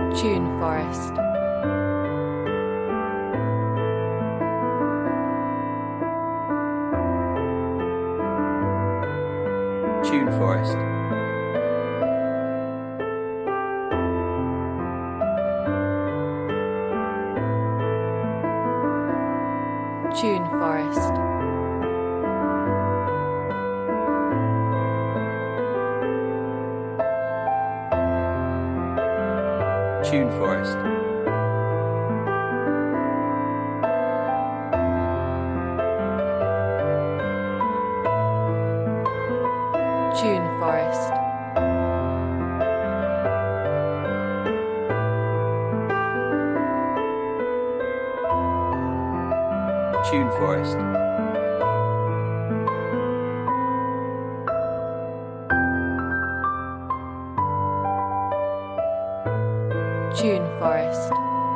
Tune Forest. Tune Forest. Tune Forest. Tune Forest. Tune Forest. Tune Forest. Tune Forest.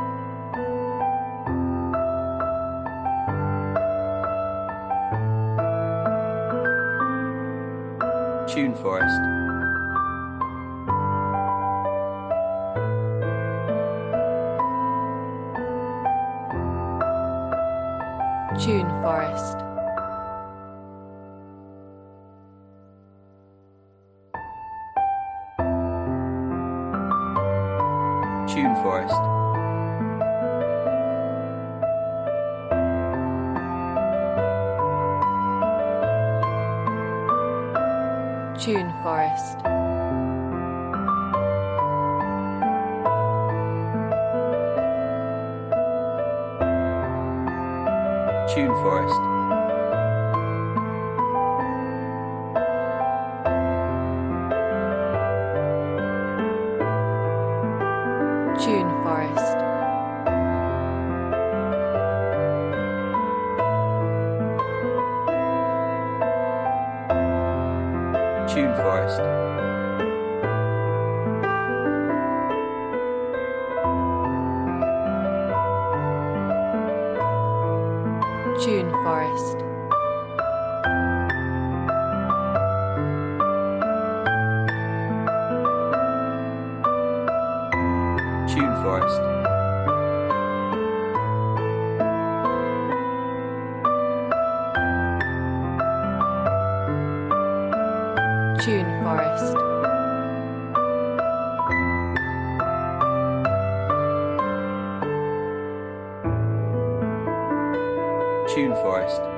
Tune Forest. Tune Forest. Tune Forest. Tune Forest. Tune Forest. Tune Forest. Tune Forest. Tune Forest. Tune Forest. Tune Forest. Tune Forest.